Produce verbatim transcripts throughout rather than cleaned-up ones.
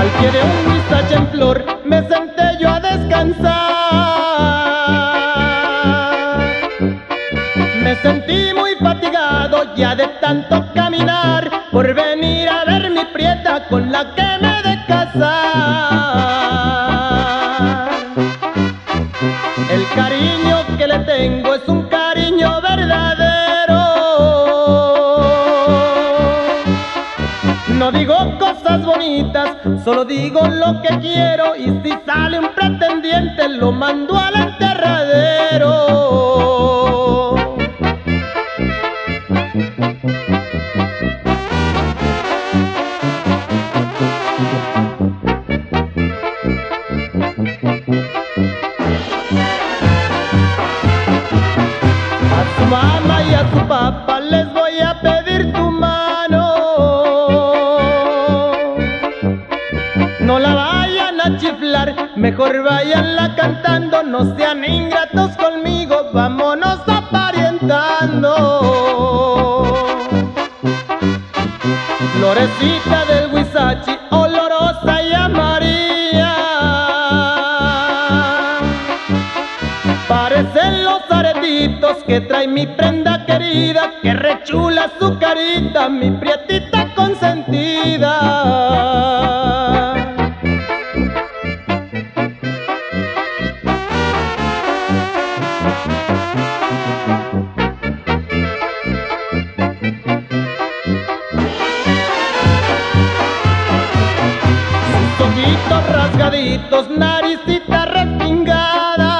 Al pie de un huizache en flor me senté yo a descansar. Me sentí muy fatigado ya de tanto caminar, por venir a ver mi prieta con la que me he de casar. El cariño que le tengo es un cariño verdadero. No digo cosas bonitas, solo digo lo que quiero, y si sale un pretendiente lo mando al enterradero. A su mamá y a su papá les voy a pedir tu mano. No la vayan a chiflar, mejor vayanla cantando. No sean ingratos conmigo, vámonos aparentando. Florecita del huizache, olorosa y amarilla, parecen los aretitos que trae mi prenda querida, que rechula su carita, mi prietita consentida. Ojitos rasgaditos, naricita respingada,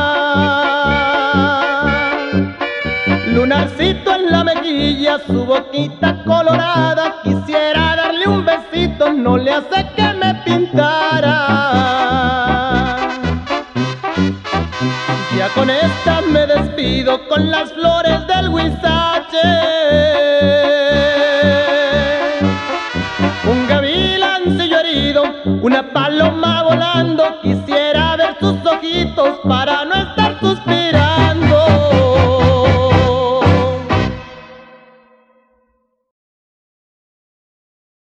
lunarcito en la mejilla, su boquita colorada. Quisiera darle un besito, no le hace que me pintara. Ya con esta me despido con las flores del huizache. Un gavilancillo herido, una paloma volando, quisiera ver sus ojitos para